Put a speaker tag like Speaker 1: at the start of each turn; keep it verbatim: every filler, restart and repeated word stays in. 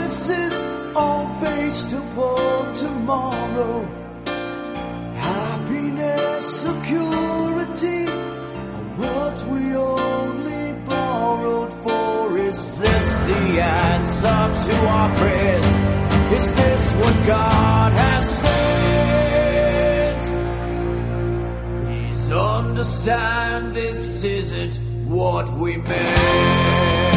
Speaker 1: this is all based upon tomorrow. Happiness, security are words we only borrowed for. Is this the answer to our prayers? Is this what God has said? Please understand this isn't what we meant.